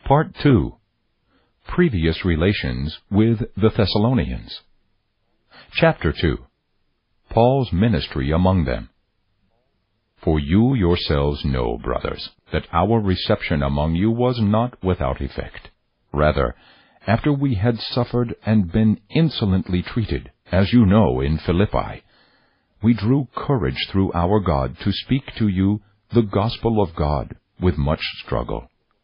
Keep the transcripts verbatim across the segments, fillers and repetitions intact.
Part two. Previous Relations with the Thessalonians. Chapter two. Paul's Ministry among them. For you yourselves know, brothers, that our reception among you was not without effect. Rather, after we had suffered and been insolently treated, as you know, in Philippi, we drew courage through our God to speak to you the gospel of God with much struggle.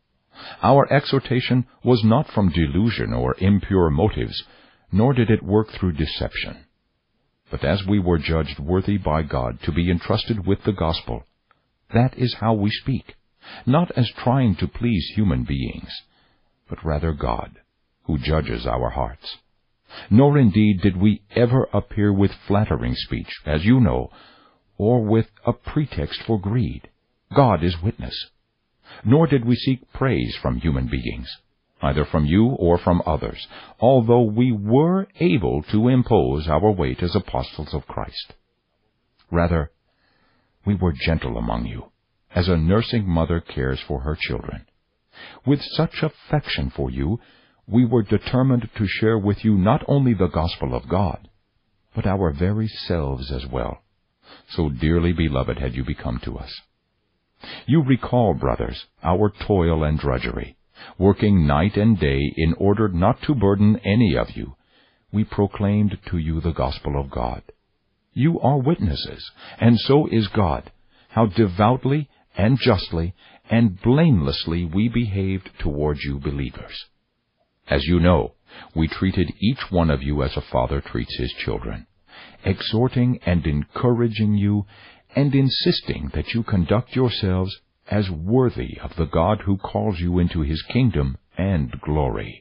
Our exhortation was not from delusion or impure motives, nor did it work through deception. But as we were judged worthy by God to be entrusted with the gospel, that is how we speak, not as trying to please human beings, but rather God, who judges our hearts. Nor indeed did we ever appear with flattering speech, as you know, or with a pretext for greed. God is witness. Nor did we seek praise from human beings, either from you or from others, although we were able to impose our weight as apostles of Christ. Rather, we were gentle among you, as a nursing mother cares for her children. With such affection for you, we were determined to share with you not only the gospel of God, but our very selves as well. So dearly beloved had you become to us. You recall, brothers, our toil and drudgery, working night and day in order not to burden any of you. We proclaimed to you the gospel of God. You are witnesses, and so is God, how devoutly and justly and blamelessly we behaved towards you believers. As you know, we treated each one of you as a father treats his children, exhorting and encouraging you, and insisting that you conduct yourselves as worthy of the God who calls you into his kingdom and glory.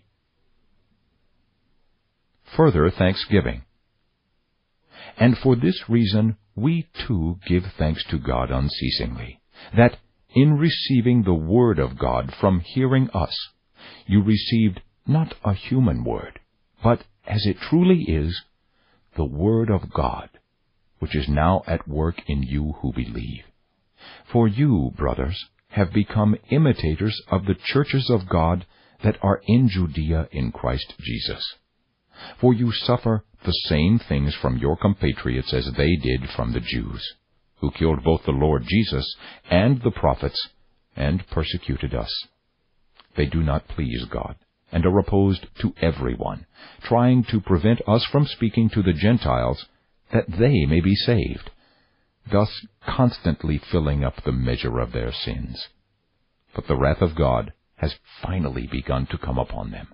Further thanksgiving. And for this reason we too give thanks to God unceasingly, that in receiving the word of God from hearing us, you received not a human word, but, as it truly is, the word of God, which is now at work in you who believe. For you, brothers, have become imitators of the churches of God that are in Judea in Christ Jesus. For you suffer the same things from your compatriots as they did from the Jews, who killed both the Lord Jesus and the prophets, and persecuted us. They do not please God, and are opposed to everyone, trying to prevent us from speaking to the Gentiles, that they may be saved, thus constantly filling up the measure of their sins. But the wrath of God has finally begun to come upon them.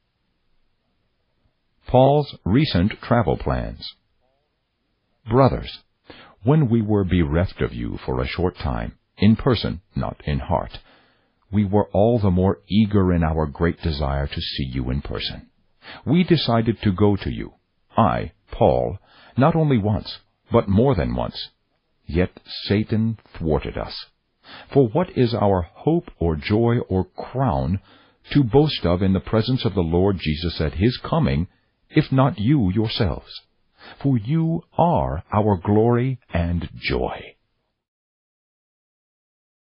Paul's recent travel plans. Brothers, when we were bereft of you for a short time, in person, not in heart, we were all the more eager in our great desire to see you in person. We decided to go to you, I, Paul, not only once, but more than once. Yet Satan thwarted us. For what is our hope or joy or crown to boast of in the presence of the Lord Jesus at his coming, if not you yourselves? For you are our glory and joy.